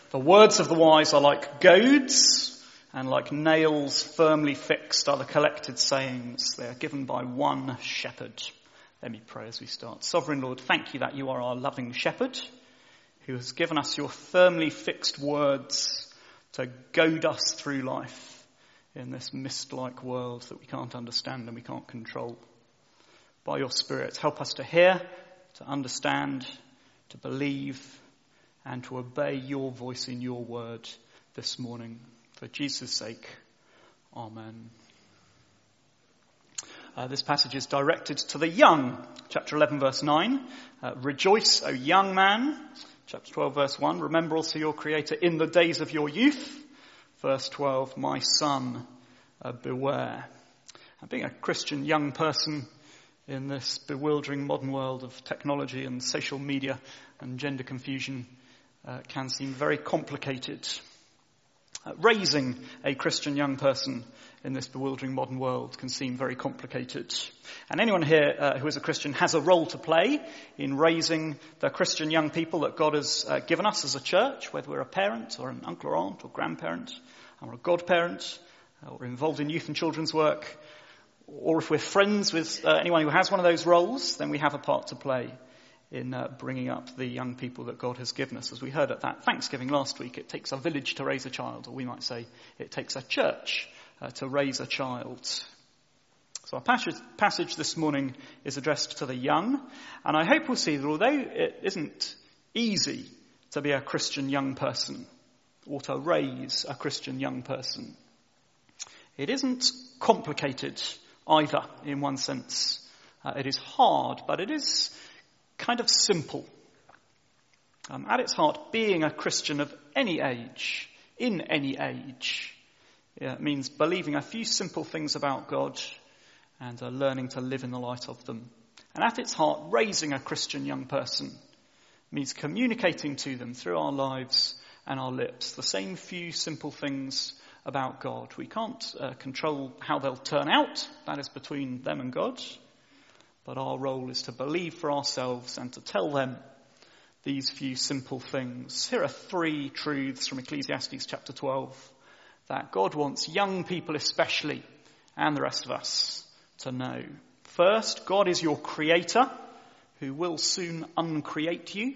The words of the wise are like goads, and like nails firmly fixed are the collected sayings. They are given by one shepherd. Let me pray as we start. Sovereign Lord, thank you that you are our loving shepherd, who has given us your firmly fixed words to goad us through life in this mist-like world that we can't understand and we can't control. By your Spirit, help us to hear, to understand, to believe, and to obey your voice in your word this morning. For Jesus' sake, amen. This passage is directed to the young. Chapter 11, verse 9. Rejoice, O young man. Chapter 12, verse 1. Remember also your Creator in the days of your youth. Verse 12, my son, beware. And being a Christian young person in this bewildering modern world of technology and social media and gender confusion can seem very complicated. Raising a Christian young person in this bewildering modern world can seem very complicated. And anyone here who is a Christian has a role to play in raising the Christian young people that God has given us as a church, whether we're a parent or an uncle or aunt or grandparent or a godparent or involved in youth and children's work, or if we're friends with anyone who has one of those roles, then we have a part to play in bringing up the young people that God has given us. As we heard at that Thanksgiving last week, it takes a village to raise a child, or we might say it takes a church to raise a child. So our passage this morning is addressed to the young, and I hope we'll see that although it isn't easy to be a Christian young person, or to raise a Christian young person, it isn't complicated either in one sense. It is hard, but it is kind of simple. At its heart, being a Christian of any age, in any age, means believing a few simple things about God and learning to live in the light of them. And at its heart, raising a Christian young person means communicating to them through our lives and our lips the same few simple things about God. We can't control how they'll turn out. That is between them and God. But our role is to believe for ourselves and to tell them these few simple things. Here are three truths from Ecclesiastes chapter 12 that God wants young people especially, and the rest of us, to know. First, God is your creator who will soon uncreate you.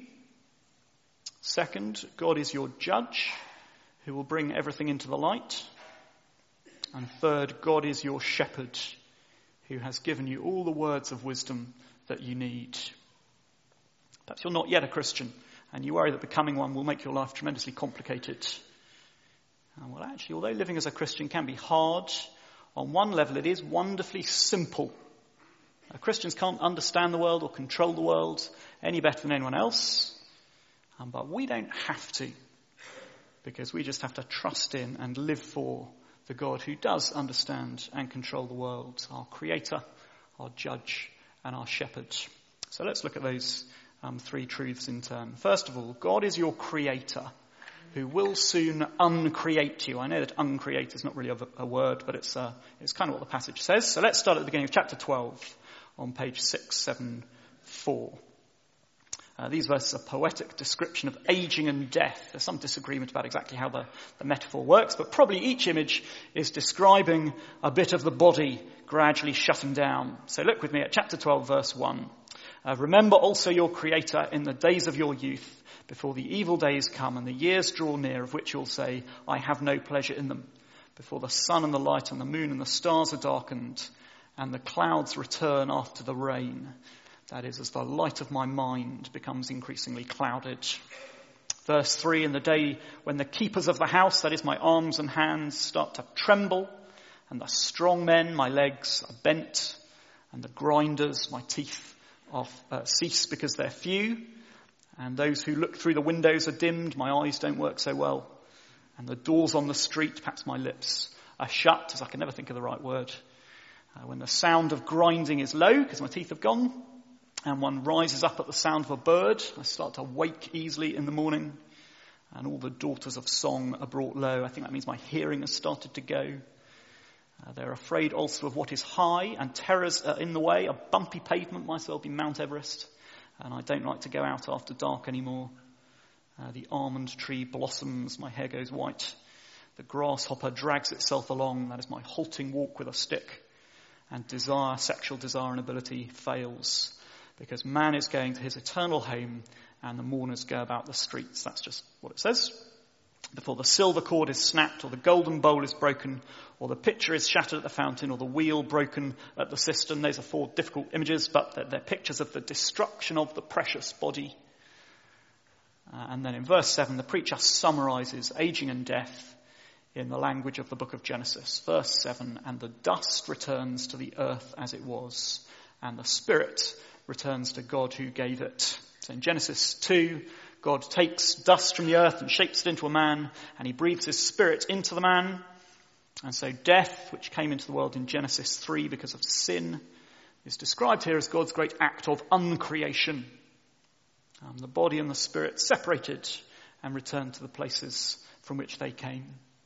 Second, God is your judge who will bring everything into the light. And third, God is your shepherd who has given you all the words of wisdom that you need. Perhaps you're not yet a Christian and you worry that becoming one will make your life tremendously complicated. Well, actually, although living as a Christian can be hard, on one level it is wonderfully simple. Christians can't understand the world or control the world any better than anyone else, but we don't have to, because we just have to trust in and live for the God who does understand and control the world, our creator, our judge, and our shepherd. So let's look at those three truths in turn. First of all, God is your creator who will soon uncreate you. I know that uncreate is not really a word, but it's kind of what the passage says. So let's start at the beginning of chapter 12 on page 674. These verses are a poetic description of aging and death. There's some disagreement about exactly how the metaphor works, but probably each image is describing a bit of the body gradually shutting down. So look with me at chapter 12, verse 1. Remember also your Creator in the days of your youth, before the evil days come and the years draw near, of which you'll say, I have no pleasure in them. Before the sun and the light and the moon and the stars are darkened, and the clouds return after the rain. That is, as the light of my mind becomes increasingly clouded. Verse 3, in the day when the keepers of the house, that is my arms and hands, start to tremble, and the strong men, my legs, are bent, and the grinders, my teeth, cease because they're few, and those who look through the windows are dimmed, my eyes don't work so well, and the doors on the street, perhaps my lips, are shut, as I can never think of the right word. When the sound of grinding is low, because my teeth have gone, and one rises up at the sound of a bird, I start to wake easily in the morning, and all the daughters of song are brought low. I think that means my hearing has started to go. They're afraid also of what is high, and terrors are in the way. A bumpy pavement might as well be Mount Everest, and I don't like to go out after dark anymore. The almond tree blossoms, my hair goes white. The grasshopper drags itself along, that is my halting walk with a stick. And desire, sexual desire and ability fails, because man is going to his eternal home and the mourners go about the streets. That's just what it says. Before the silver cord is snapped, or the golden bowl is broken, or the pitcher is shattered at the fountain, or the wheel broken at the cistern. Those are 4 difficult images, but they're pictures of the destruction of the precious body. And then in verse 7, the preacher summarizes aging and death in the language of the book of Genesis. Verse 7, and the dust returns to the earth as it was, and the spirit returns to God who gave it. So in Genesis 2, God takes dust from the earth and shapes it into a man, and he breathes his spirit into the man. And so death, which came into the world in Genesis 3 because of sin, is described here as God's great act of uncreation. The body and the spirit separated and returned to the places from which they came.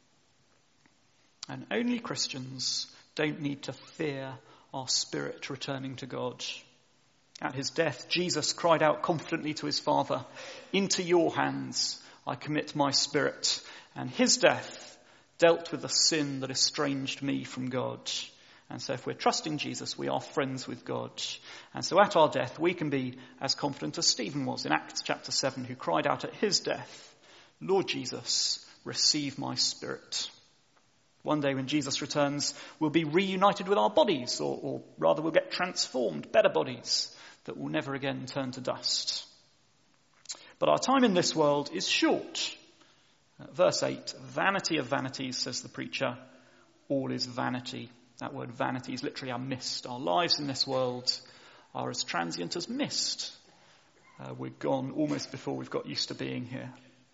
And only Christians don't need to fear our spirit returning to God. At his death, Jesus cried out confidently to his Father, "Into your hands I commit my spirit." And his death dealt with the sin that estranged me from God. And so if we're trusting Jesus, we are friends with God. And so at our death, we can be as confident as Stephen was in Acts chapter 7, who cried out at his death, "Lord Jesus, receive my spirit." One day when Jesus returns, we'll be reunited with our bodies, or rather we'll get transformed, better bodies that will never again turn to dust. But our time in this world is short. Verse 8, vanity of vanities, says the preacher, all is vanity. That word vanity is literally a mist. Our lives in this world are as transient as mist. We're gone almost before we've got used to being here.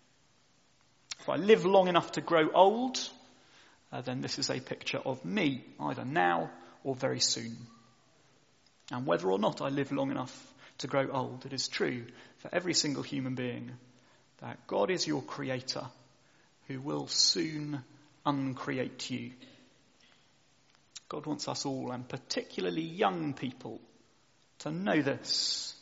If I live long enough to grow old, then this is a picture of me, either now or very soon. And whether or not I live long enough to grow old, it is true for every single human being that God is your creator who will soon uncreate you. God wants us all, and particularly young people, to know this.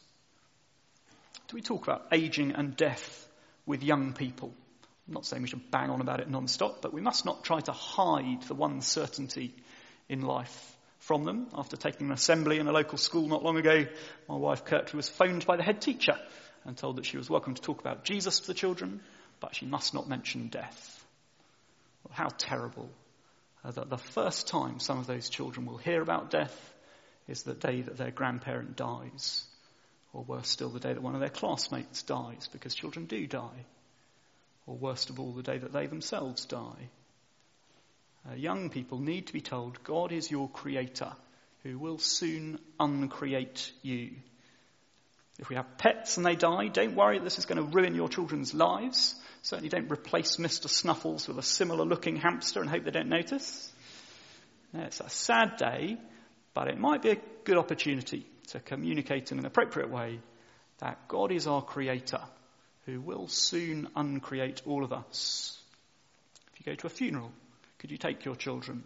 Do we talk about aging and death with young people? I'm not saying we should bang on about it non-stop, but we must not try to hide the one certainty in life from them. After taking an assembly in a local school not long ago, my wife Kirkley was phoned by the head teacher and told that she was welcome to talk about Jesus to the children, but she must not mention death. Well, how terrible that the first time some of those children will hear about death is the day that their grandparent dies, or worse still, the day that one of their classmates dies, because children do die, or worst of all, the day that they themselves die. Young people need to be told God is your creator who will soon uncreate you. If we have pets and they die, don't worry, this is going to ruin your children's lives. Certainly don't replace Mr. Snuffles with a similar looking hamster and hope they don't notice. No, it's a sad day, but it might be a good opportunity to communicate in an appropriate way that God is our creator who will soon uncreate all of us. If you go to a funeral, could you take your children?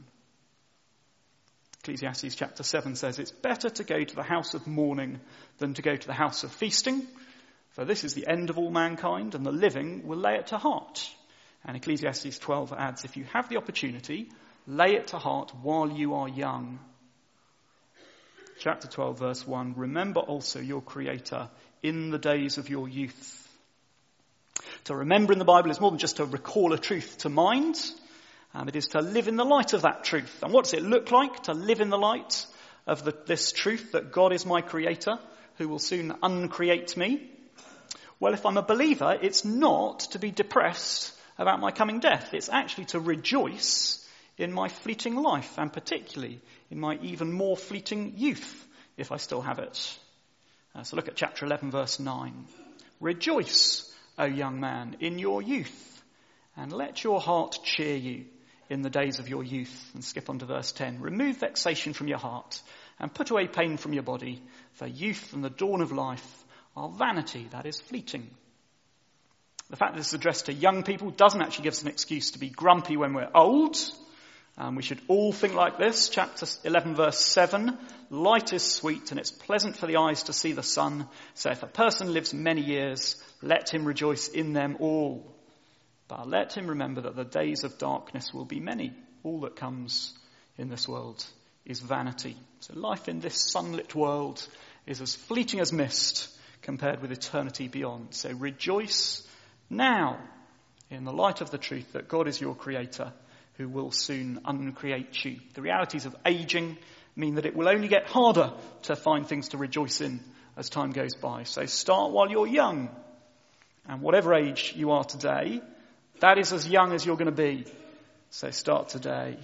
Ecclesiastes chapter 7 says, "It's better to go to the house of mourning than to go to the house of feasting, for this is the end of all mankind, and the living will lay it to heart." And Ecclesiastes 12 adds, "If you have the opportunity, lay it to heart while you are young." Chapter 12 verse 1, "Remember also your Creator in the days of your youth." To remember in the Bible is more than just to recall a truth to mind. It is to live in the light of that truth. And what does it look like to live in the light of this truth that God is my creator who will soon uncreate me? Well, if I'm a believer, it's not to be depressed about my coming death. It's actually to rejoice in my fleeting life, and particularly in my even more fleeting youth, if I still have it. So look at chapter 11, verse 9. "Rejoice, O young man, in your youth, and let your heart cheer you in the days of your youth." And skip on to verse 10. "Remove vexation from your heart, and put away pain from your body, for youth and the dawn of life are vanity," that is fleeting. The fact that this is addressed to young people doesn't actually give us an excuse to be grumpy when we're old. We should all think like this. Chapter 11, verse 7. Light is sweet and it's pleasant for the eyes to see the sun. So if a person lives many years, let him rejoice in them all. But let him remember that the days of darkness will be many. All that comes in this world is vanity. So life in this sunlit world is as fleeting as mist compared with eternity beyond. So rejoice now in the light of the truth that God is your creator who will soon uncreate you. The realities of aging mean that it will only get harder to find things to rejoice in as time goes by. So start while you're young. And whatever age you are today, that is as young as you're going to be. So start today.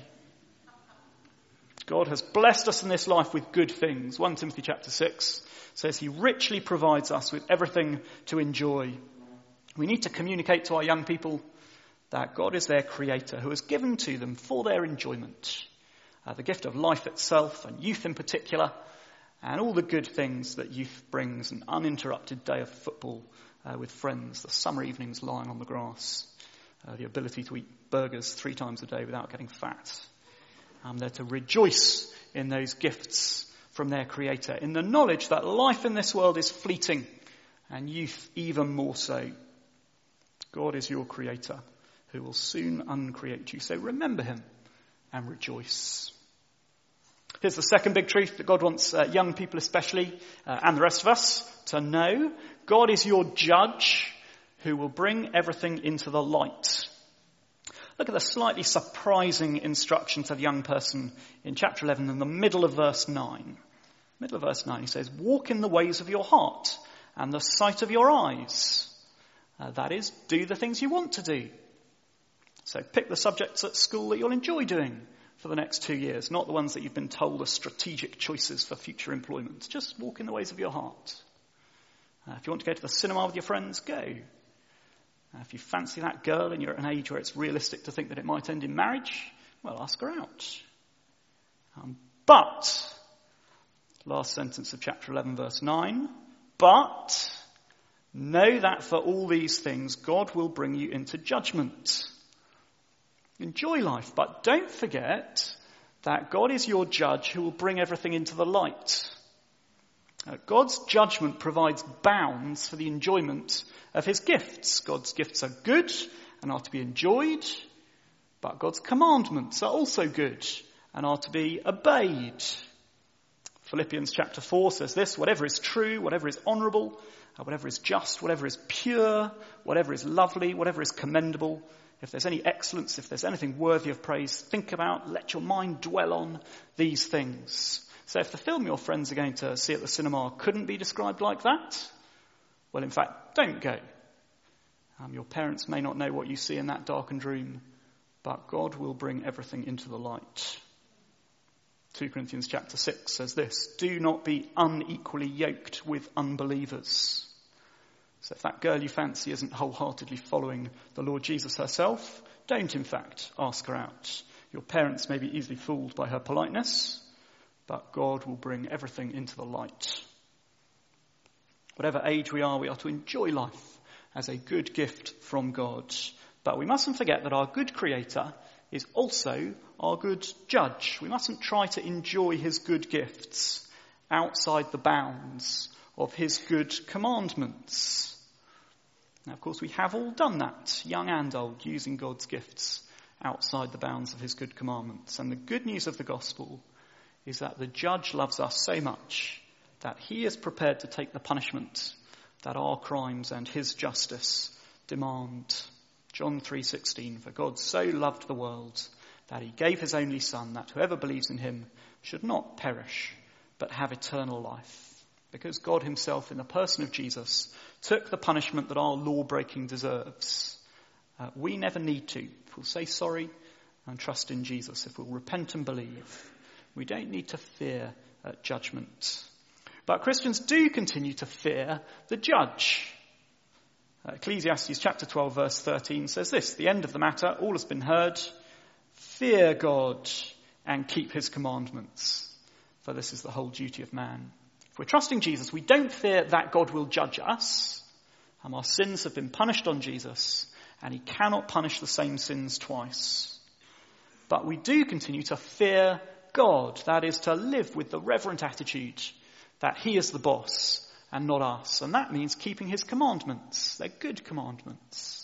God has blessed us in this life with good things. 1 Timothy chapter 6 says he richly provides us with everything to enjoy. We need to communicate to our young people that God is their creator who has given to them for their enjoyment the gift of life itself and youth in particular and all the good things that youth brings, an uninterrupted day of football with friends, the summer evenings lying on the grass, the ability to eat burgers 3 times a day without getting fat. They're to rejoice in those gifts from their creator, in the knowledge that life in this world is fleeting and youth even more so. God is your creator who will soon uncreate you. So remember him and rejoice. Here's the second big truth that God wants young people especially, and the rest of us, to know. God is your judge who will bring everything into the light. Look at the slightly surprising instruction to the young person in chapter 11 in the middle of verse 9. Middle of verse 9, he says, walk in the ways of your heart and the sight of your eyes. That is, do the things you want to do. So pick the subjects at school that you'll enjoy doing for the next 2 years, not the ones that you've been told are strategic choices for future employment. Just walk in the ways of your heart. If you want to go to the cinema with your friends, go. If you fancy that girl and you're at an age where it's realistic to think that it might end in marriage, well, ask her out. But, last sentence of chapter 11, verse 9, but know that for all these things God will bring you into judgment. Enjoy life, but don't forget that God is your judge who will bring everything into the light. God's judgment provides bounds for the enjoyment of his gifts. God's gifts are good and are to be enjoyed, but God's commandments are also good and are to be obeyed. Philippians chapter 4 says this, whatever is true, whatever is honourable, whatever is just, whatever is pure, whatever is lovely, whatever is commendable, if there's any excellence, if there's anything worthy of praise, think about, let your mind dwell on these things. So if the film your friends are going to see at the cinema couldn't be described like that, well, in fact, don't go. Your parents may not know what you see in that darkened room, but God will bring everything into the light. 2 Corinthians chapter 6 says this, do not be unequally yoked with unbelievers. So if that girl you fancy isn't wholeheartedly following the Lord Jesus herself, don't in fact ask her out. Your parents may be easily fooled by her politeness, but God will bring everything into the light. Whatever age we are to enjoy life as a good gift from God. But we mustn't forget that our good creator is also our good judge. We mustn't try to enjoy his good gifts outside the bounds of his good commandments. Now, of course, we have all done that, young and old, using God's gifts outside the bounds of his good commandments. And the good news of the gospel is that the judge loves us so much that he is prepared to take the punishment that our crimes and his justice demand. John 3:16, for God so loved the world that he gave his only son, that whoever believes in him should not perish, but have eternal life. Because God himself, in the person of Jesus, took the punishment that our law-breaking deserves. We never need to. If we'll say sorry and trust in Jesus, if we'll repent and believe, we don't need to fear judgment. But Christians do continue to fear the judge. Ecclesiastes chapter 12 verse 13 says this, the end of the matter, all has been heard. Fear God and keep his commandments, for this is the whole duty of man. If we're trusting Jesus, we don't fear that God will judge us. Our sins have been punished on Jesus, and he cannot punish the same sins twice. But we do continue to fear God, that is, to live with the reverent attitude that he is the boss and not us. And that means keeping his commandments. They're good commandments.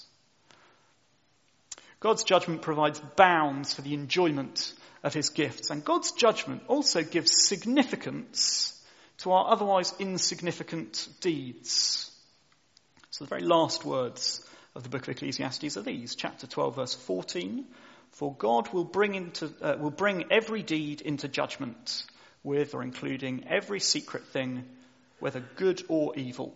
God's judgment provides bounds for the enjoyment of his gifts. And God's judgment also gives significance to our otherwise insignificant deeds. So the very last words of the book of Ecclesiastes are these, chapter 12, verse 14. For God will bring every deed into judgment, with or including every secret thing, whether good or evil.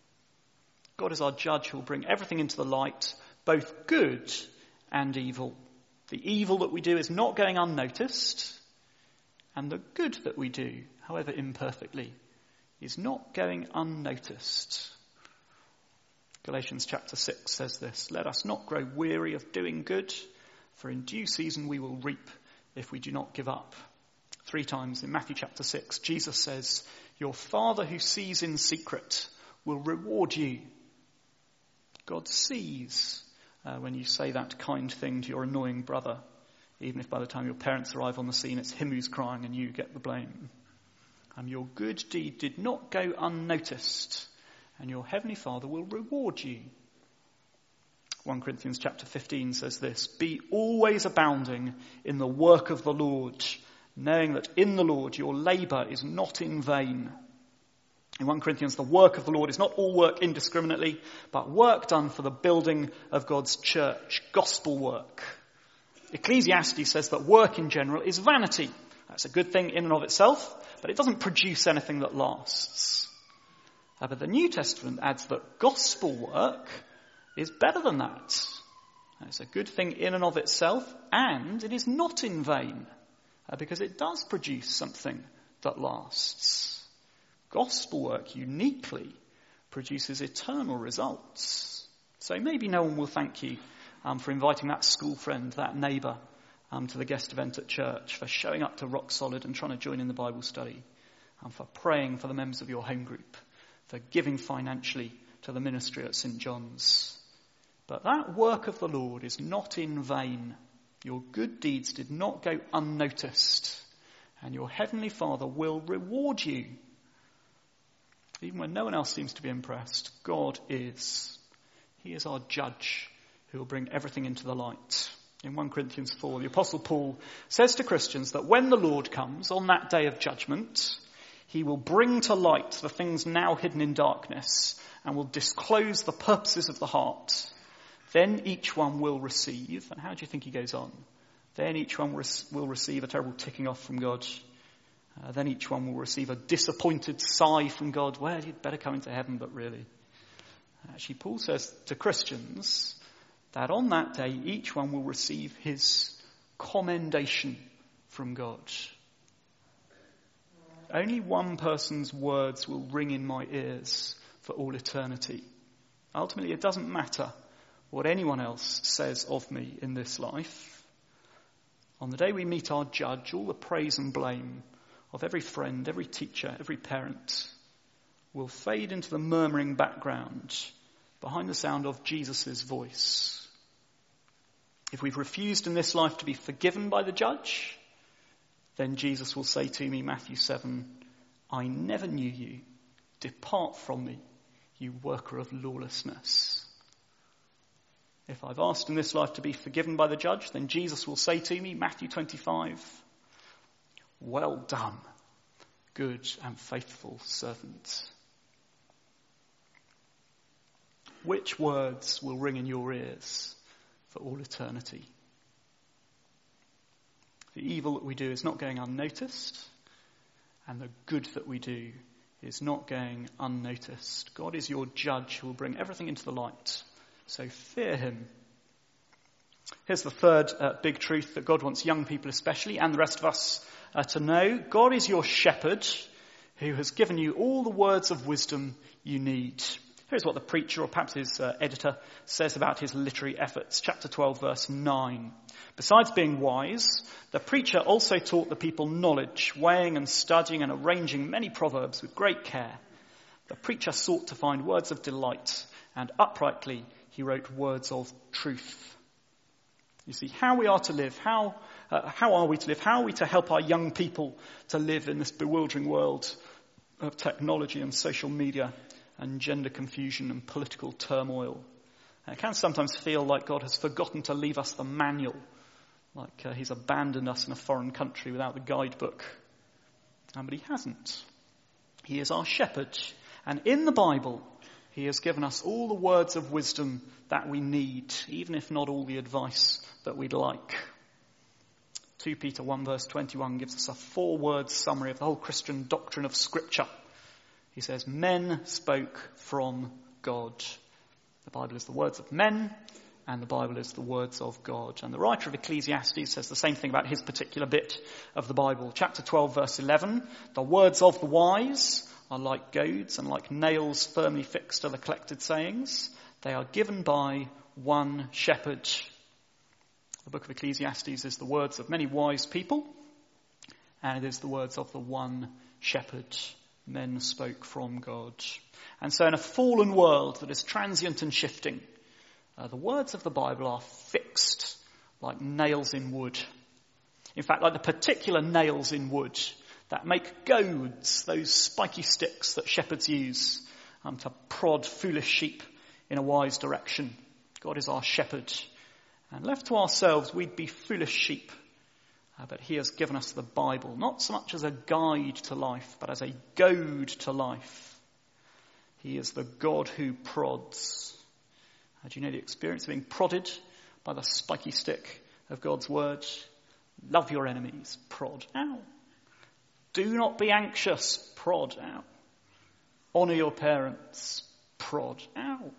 God is our judge who will bring everything into the light, both good and evil. The evil that we do is not going unnoticed, and the good that we do, however imperfectly, is not going unnoticed. Galatians chapter 6 says this, let us not grow weary of doing good, for in due season we will reap if we do not give up. 3 times in Matthew chapter 6, Jesus says, your Father who sees in secret will reward you. God sees when you say that kind thing to your annoying brother, even if by the time your parents arrive on the scene, it's him who's crying and you get the blame. Your good deed did not go unnoticed, and your heavenly Father will reward you. 1 Corinthians chapter 15 says this, be always abounding in the work of the Lord, knowing that in the Lord your labour is not in vain. In 1 Corinthians, the work of the Lord is not all work indiscriminately, but work done for the building of God's church, gospel work. Ecclesiastes says that work in general is vanity. That's a good thing in and of itself, but it doesn't produce anything that lasts. But the New Testament adds that gospel work is better than that. It's a good thing in and of itself, and it is not in vain, because it does produce something that lasts. Gospel work uniquely produces eternal results. So maybe no one will thank you for inviting that school friend, that neighbour, to the guest event at church, for showing up to Rock Solid and trying to join in the Bible study, for praying for the members of your home group, for giving financially to the ministry at St. John's. But that work of the Lord is not in vain. Your good deeds did not go unnoticed, and your heavenly Father will reward you. Even when no one else seems to be impressed, God is. He is our judge who will bring everything into the light. In 1 Corinthians 4, the Apostle Paul says to Christians that when the Lord comes on that day of judgment, he will bring to light the things now hidden in darkness and will disclose the purposes of the heart. Then each one will receive, and how do you think he goes on? Then each one will receive a terrible ticking off from God. Then each one will receive a disappointed sigh from God. Well, you'd better come into heaven, but really. Actually, Paul says to Christians that on that day, each one will receive his commendation from God. Only one person's words will ring in my ears for all eternity. Ultimately, it doesn't matter what anyone else says of me in this life. On the day we meet our judge, all the praise and blame of every friend, every teacher, every parent will fade into the murmuring background behind the sound of Jesus' voice. If we've refused in this life to be forgiven by the judge, then Jesus will say to me, Matthew 7, I never knew you. Depart from me, you worker of lawlessness. If I've asked in this life to be forgiven by the judge, then Jesus will say to me, Matthew 25, well done, good and faithful servant. Which words will ring in your ears for all eternity? The evil that we do is not going unnoticed, and the good that we do is not going unnoticed. God is your judge who will bring everything into the light, so fear him. Here's the third big truth that God wants young people especially, and the rest of us to know. God is your shepherd who has given you all the words of wisdom you need. Here's what the preacher, or perhaps his editor, says about his literary efforts. Chapter 12, verse 9. Besides being wise, the preacher also taught the people knowledge, weighing and studying and arranging many proverbs with great care. The preacher sought to find words of delight, and uprightly he wrote words of truth. You see, how we are to live, how are we to live, how are we to help our young people to live in this bewildering world of technology and social media and gender confusion and political turmoil. And it can sometimes feel like God has forgotten to leave us the manual, like he's abandoned us in a foreign country without the guidebook. But he hasn't. He is our shepherd. And in the Bible, he has given us all the words of wisdom that we need, even if not all the advice that we'd like. 2 Peter 1 verse 21 gives us a 4-word summary of the whole Christian doctrine of Scripture. He says, men spoke from God. The Bible is the words of men, and the Bible is the words of God. And the writer of Ecclesiastes says the same thing about his particular bit of the Bible. Chapter 12 verse 11, the words of the wise are like goads and like nails firmly fixed to the collected sayings. They are given by one shepherd. The book of Ecclesiastes is the words of many wise people, and it is the words of the one shepherd. Men spoke from God. And so in a fallen world that is transient and shifting, the words of the Bible are fixed like nails in wood. In fact, like the particular nails in wood that make goads, those spiky sticks that shepherds use to prod foolish sheep in a wise direction. God is our shepherd. And left to ourselves, we'd be foolish sheep. But he has given us the Bible, not so much as a guide to life, but as a goad to life. He is the God who prods. Do you know the experience of being prodded by the spiky stick of God's word? Love your enemies, prod. Ow. Do not be anxious, prod. Ow. Honour your parents, prod. Ow.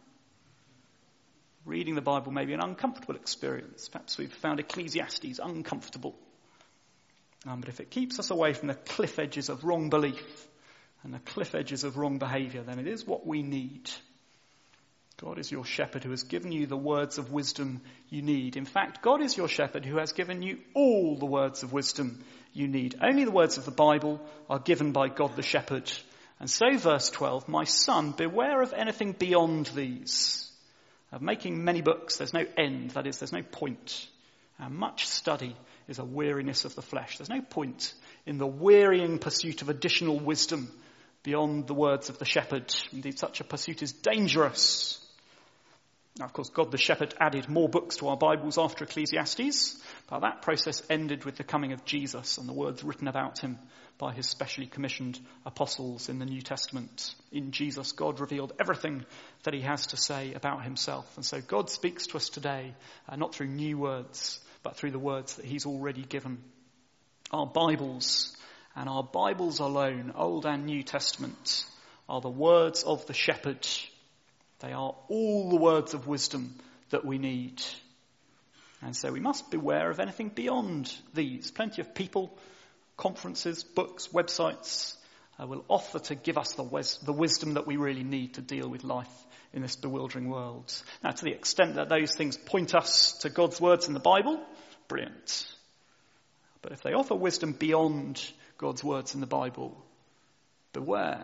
Reading the Bible may be an uncomfortable experience. Perhaps we've found Ecclesiastes uncomfortable. But if it keeps us away from the cliff edges of wrong belief and the cliff edges of wrong behaviour, then it is what we need. God is your shepherd who has given you the words of wisdom you need. In fact, God is your shepherd who has given you all the words of wisdom you need. Only the words of the Bible are given by God the shepherd. And so, verse 12, my son, beware of anything beyond these. Of making many books, there's no end, that is, there's no point. Much study is a weariness of the flesh. There's no point in the wearying pursuit of additional wisdom beyond the words of the shepherd. Indeed, such a pursuit is dangerous. Now, of course, God the shepherd added more books to our Bibles after Ecclesiastes, but that process ended with the coming of Jesus and the words written about him by his specially commissioned apostles in the New Testament. In Jesus, God revealed everything that he has to say about himself. And so God speaks to us today, not through new words, but through the words that he's already given. Our Bibles, and our Bibles alone, Old and New Testament, are the words of the shepherd. They are all the words of wisdom that we need. And so we must beware of anything beyond these. Plenty of people, conferences, books, websites will offer to give us the wisdom that we really need to deal with life in this bewildering world. Now, to the extent that those things point us to God's words in the Bible, brilliant. But if they offer wisdom beyond God's words in the Bible, beware.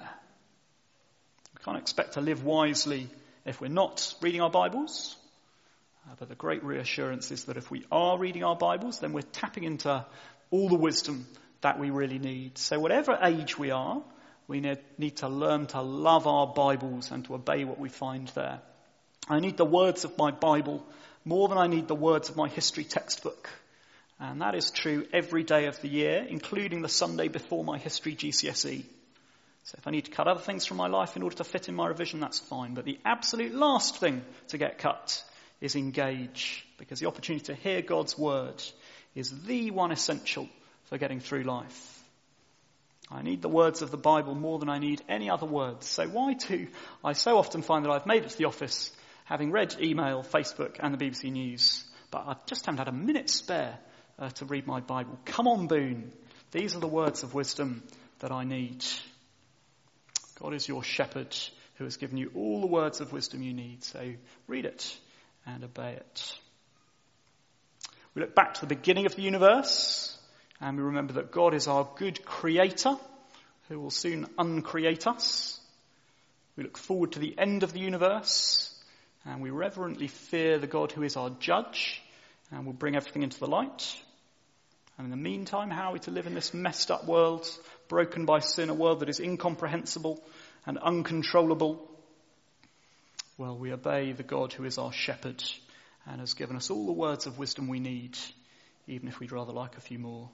We can't expect to live wisely if we're not reading our Bibles. But the great reassurance is that if we are reading our Bibles, then we're tapping into all the wisdom that we really need. So whatever age we are, we need to learn to love our Bibles and to obey what we find there. I need the words of my Bible more than I need the words of my history textbook. And that is true every day of the year, including the Sunday before my history GCSE. So if I need to cut other things from my life in order to fit in my revision, that's fine. But the absolute last thing to get cut is engage, because the opportunity to hear God's word is the one essential for getting through life. I need the words of the Bible more than I need any other words. So why do I so often find that I've made it to the office having read email, Facebook and the BBC News, but I just haven't had a minute spare to read my Bible. Come on, Boone. These are the words of wisdom that I need. God is your shepherd who has given you all the words of wisdom you need. So read it and obey it. We look back to the beginning of the universe and we remember that God is our good creator who will soon uncreate us. We look forward to the end of the universe and we reverently fear the God who is our judge and will bring everything into the light. And in the meantime, how are we to live in this messed up world, broken by sin, a world that is incomprehensible and uncontrollable? Well, we obey the God who is our shepherd and has given us all the words of wisdom we need, even if we'd rather like a few more.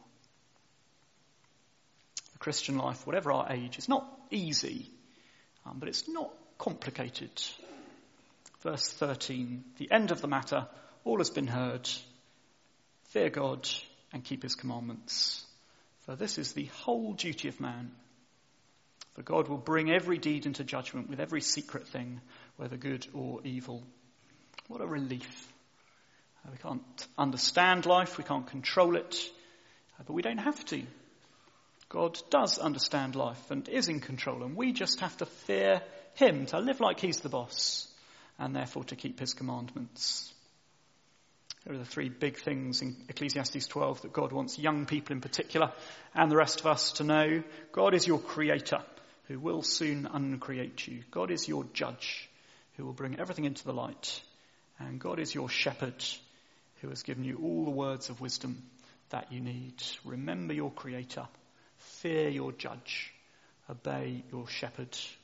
The Christian life, whatever our age, is not easy, but it's not complicated. Verse 13, the end of the matter, all has been heard. Fear God and keep his commandments. For this is the whole duty of man. For God will bring every deed into judgment with every secret thing, whether good or evil. What a relief. We can't understand life, we can't control it, but we don't have to. God does understand life and is in control, and we just have to fear him, to live like he's the boss, and therefore to keep his commandments. There are the three big things in Ecclesiastes 12 that God wants young people in particular and the rest of us to know. God is your creator, who will soon uncreate you. God is your judge, who will bring everything into the light. And God is your shepherd, who has given you all the words of wisdom that you need. Remember your creator, fear your judge, obey your shepherd.